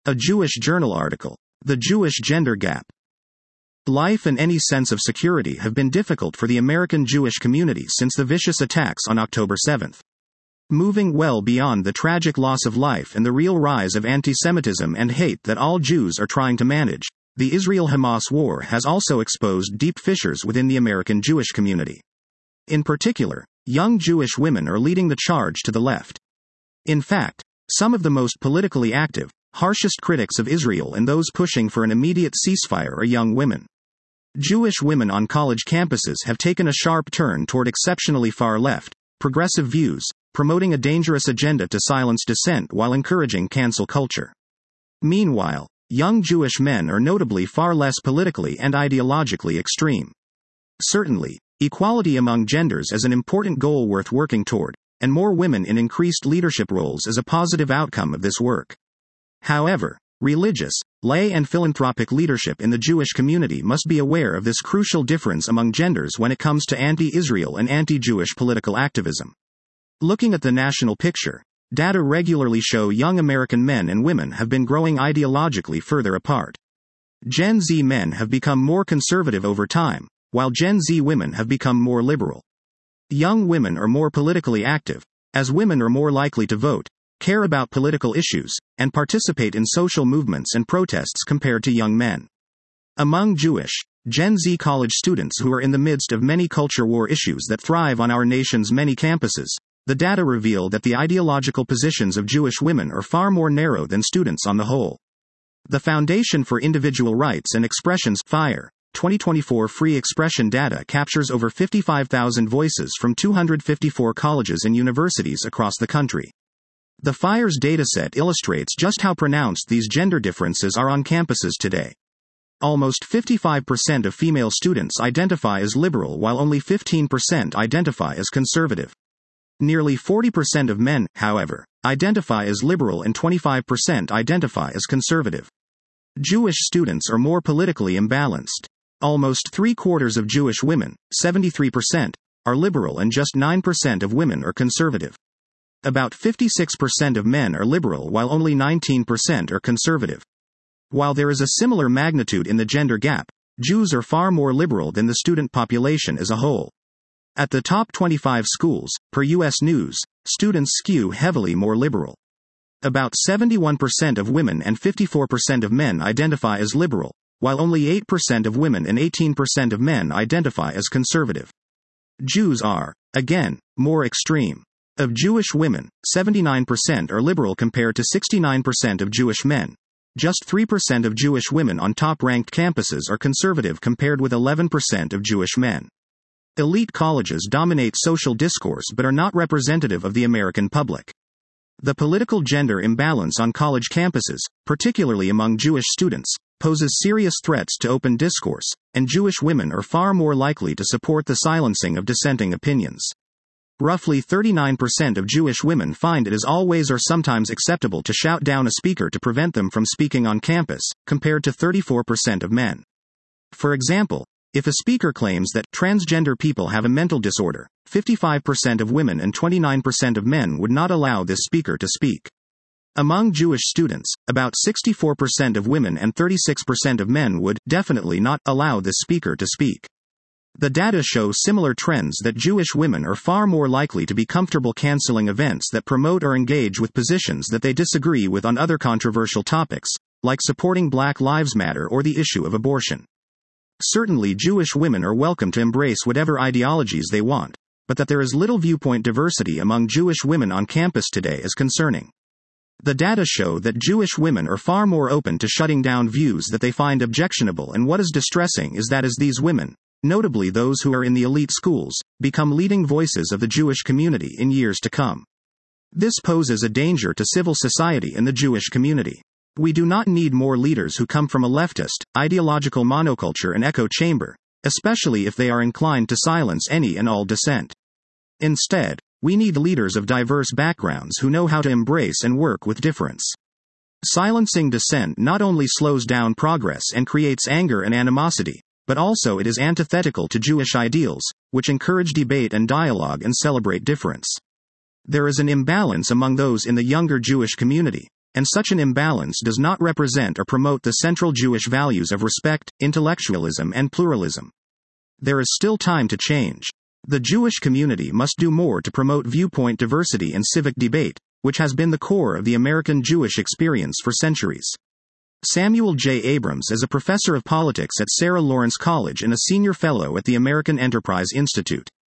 A Jewish Journal article. The Jewish Gender Gap. Life and any sense of security have been difficult for the American Jewish community since the vicious attacks on October 7. Moving well beyond the tragic loss of life and the real rise of anti-Semitism and hate that all Jews are trying to manage, the Israel-Hamas war has also exposed deep fissures within the American Jewish community. In particular, young Jewish women are leading the charge to the left. In fact, some of the most politically active, harshest critics of Israel and those pushing for an immediate ceasefire are young women. Jewish women on college campuses have taken a sharp turn toward exceptionally far-left, progressive views, promoting a dangerous agenda to silence dissent while encouraging cancel culture. Meanwhile, young Jewish men are notably far less politically and ideologically extreme. Certainly, equality among genders is an important goal worth working toward, and more women in increased leadership roles is a positive outcome of this work. However, religious, lay and philanthropic leadership in the Jewish community must be aware of this crucial difference among genders when it comes to anti-Israel and anti-Jewish political activism. Looking at the national picture, data regularly show young American men and women have been growing ideologically further apart. Gen Z men have become more conservative over time, while Gen Z women have become more liberal. Young women are more politically active, as women are more likely to vote, care about political issues, and participate in social movements and protests compared to young men. Among Jewish, Gen Z college students who are in the midst of many culture war issues that thrive on our nation's many campuses, the data reveal that the ideological positions of Jewish women are far more narrow than students on the whole. The Foundation for Individual Rights and Expressions FIRE 2024 free expression data captures over 55,000 voices from 254 colleges and universities across the country. The FIRE's dataset illustrates just how pronounced these gender differences are on campuses today. Almost 55% of female students identify as liberal while only 15% identify as conservative. Nearly 40% of men, however, identify as liberal and 25% identify as conservative. Jewish students are more politically imbalanced. Almost 3/4 of Jewish women, 73%, are liberal and just 9% of women are conservative. About 56% of men are liberal while only 19% are conservative. While there is a similar magnitude in the gender gap, Jews are far more liberal than the student population as a whole. At the top 25 schools, per U.S. News, students skew heavily more liberal. About 71% of women and 54% of men identify as liberal, while only 8% of women and 18% of men identify as conservative. Jews are, again, more extreme. Of Jewish women, 79% are liberal compared to 69% of Jewish men. Just 3% of Jewish women on top-ranked campuses are conservative compared with 11% of Jewish men. Elite colleges dominate social discourse but are not representative of the American public. The political gender imbalance on college campuses, particularly among Jewish students, poses serious threats to open discourse, and Jewish women are far more likely to support the silencing of dissenting opinions. Roughly 39% of Jewish women find it is always or sometimes acceptable to shout down a speaker to prevent them from speaking on campus, compared to 34% of men. For example, if a speaker claims that transgender people have a mental disorder, 55% of women and 29% of men would not allow this speaker to speak. Among Jewish students, about 64% of women and 36% of men would definitely not allow this speaker to speak. The data show similar trends that Jewish women are far more likely to be comfortable canceling events that promote or engage with positions that they disagree with on other controversial topics, like supporting Black Lives Matter or the issue of abortion. Certainly Jewish women are welcome to embrace whatever ideologies they want, but that there is little viewpoint diversity among Jewish women on campus today is concerning. The data show that Jewish women are far more open to shutting down views that they find objectionable, and what is distressing is that as these women, notably those who are in the elite schools, become leading voices of the Jewish community in years to come. This poses a danger to civil society and the Jewish community. We do not need more leaders who come from a leftist, ideological monoculture and echo chamber, especially if they are inclined to silence any and all dissent. Instead, we need leaders of diverse backgrounds who know how to embrace and work with difference. Silencing dissent not only slows down progress and creates anger and animosity, but also it is antithetical to Jewish ideals, which encourage debate and dialogue and celebrate difference. There is an imbalance among those in the younger Jewish community, and such an imbalance does not represent or promote the central Jewish values of respect, intellectualism, and pluralism. There is still time to change. The Jewish community must do more to promote viewpoint diversity and civic debate, which has been the core of the American Jewish experience for centuries. Samuel J. Abrams is a professor of politics at Sarah Lawrence College and a senior fellow at the American Enterprise Institute.